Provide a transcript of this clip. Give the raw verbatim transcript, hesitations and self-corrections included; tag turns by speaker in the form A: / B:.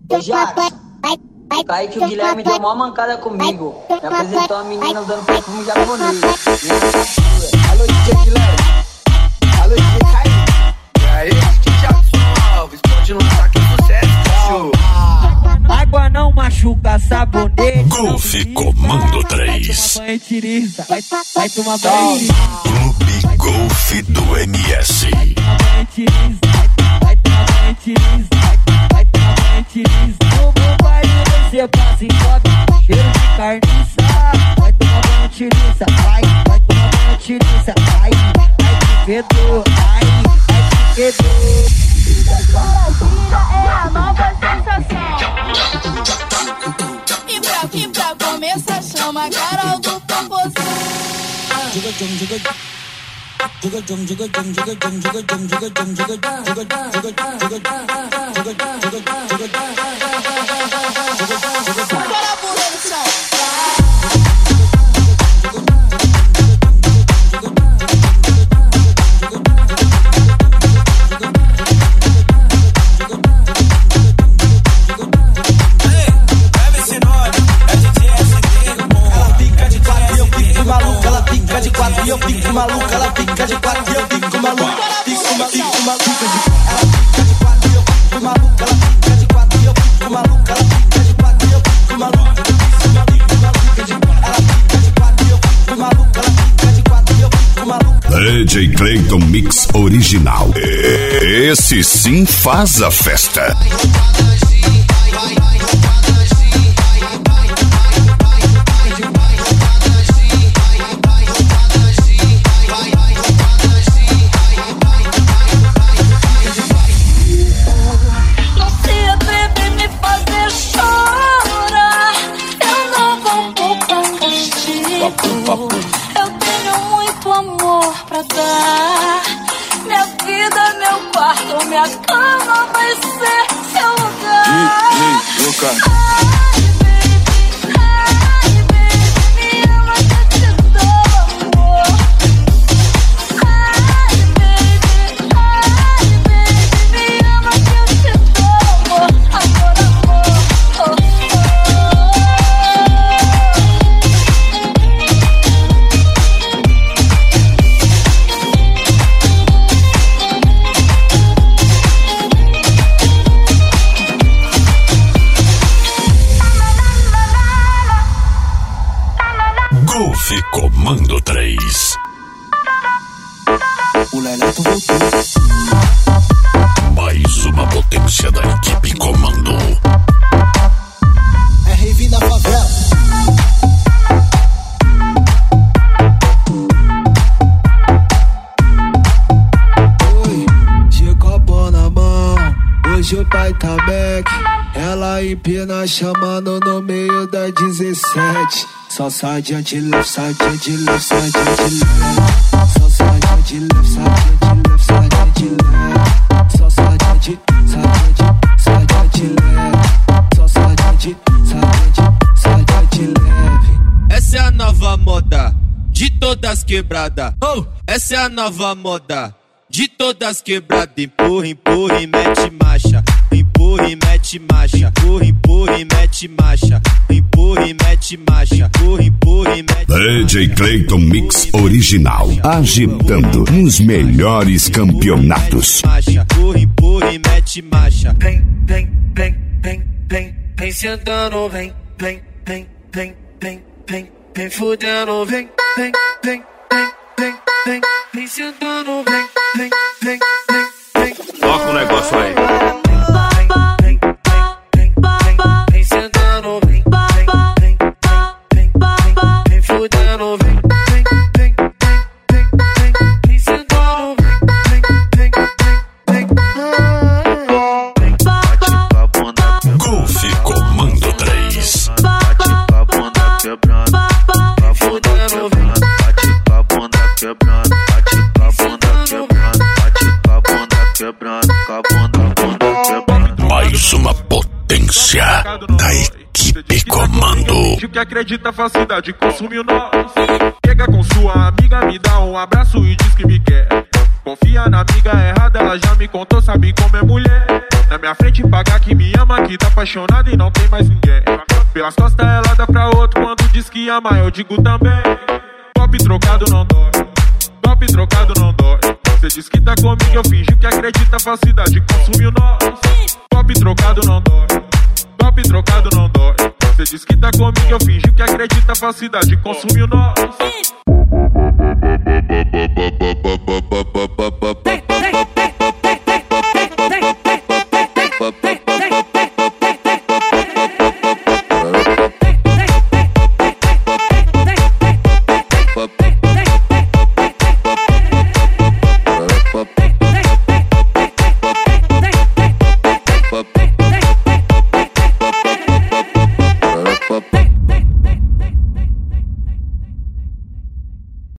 A: Ô Jackson, Kaique e o Guilherme deu uma mancada comigo. Me apresentou uma menina usando perfume japonês. Alô, D J Guilherme. Alô, D J Kaique.
B: E aí, D J Jackson Alves, pode lançar que sucesso, cachorro.
C: Água não machuca, sabonete.
D: Golf Comando três.
C: Vai tomar banho tirista, vai, vai tomar banho tirista.
D: Clube Golf do M S.
C: Vai tomar banho tirista, vai tomar banho tirista, vai tomar banho tirista. No baile você passa e sobe, cheiro de carniça. Vai tomar banho tirista, vai, vai tomar banho tirista, vai, vai que fedor, vai, vai que fedor.
E: Maravilha é a nova sensação. E pra, e pra começar, chama a Carol do Popozão. Agora a bunda no chão.
B: E eu fico maluca, ela fica de quatro e eu fico maluca, fico maluca, fico maluca. Ela fica de quatro e eu fico maluca, ela fica de quatro e eu fico maluca, ela fica de quatro e eu fico maluca, fico maluca, maluca de quatro. Ela fica de quatro e eu fico maluca, ela fica de quatro e eu fico maluca.
D: D J Clayton Mix Original. Esse sim faz a festa.
E: Eu tenho muito amor pra dar. Minha vida, meu quarto, minha cama vai ser seu lugar.
B: Ei, ei, louca.
E: Ai, baby, ai, baby, me ama que eu te dou amor. Ai, baby, ai, baby, me ama que eu te dou amor. Amor, amor, oh, oh.
D: Golf Comando três.
B: O Leleto voltou.
D: Mais uma potência da equipe Comando.
B: É rave na favela. Oi, chegou a bola na mão. Hoje o pai tá back. Ela empina chamando no meio da dezessete. Só sai de left, sai de left, sai de left. Só sai de left, sai de left, sai de left. Só sai de, sai de, sai de left. Só sai de, sai de, sai de leve.
F: Essa é a nova moda de todas quebradas. Oh, essa é a nova moda de todas quebradas. Empurra, empurra e mete marcha. Empurra e mete marcha. Empurra, empurra e mete marcha. Empurra e mete marcha. Empurra, empurra e mete marcha.
D: D J Clayton Mix Original. Agitando nos melhores campeonatos.
F: Empurra, empurra e mete marcha.
B: Vem, vem, vem, vem, vem, vem sentando, vem, vem, vem, vem, vem, vem, vem fudendo, vem, vem, vem, vem, vem, vem, vem sentando, vem, vem, vem, vem, vem.
D: Toca o negócio aí. Mais uma potência da equipe Comando.
G: Que acredita fácil de consumir nós. Chega com sua amiga, me dá um abraço e diz que me quer. Confia na amiga errada, ela já me contou, sabe como é mulher. Na minha frente pagar que me ama, que tá apaixonada e não tem mais ninguém. Pelas costas ela dá pra outro, quando diz que ama eu digo também. Golpe trocado não dói, golpe trocado não dói. Cê diz que tá comigo, eu fingi que acredita, falsidade consumiu nós. Golpe trocado não dói, golpe trocado não dói. Cê diz que tá comigo, eu fingi que acredita, falsidade consumiu nós.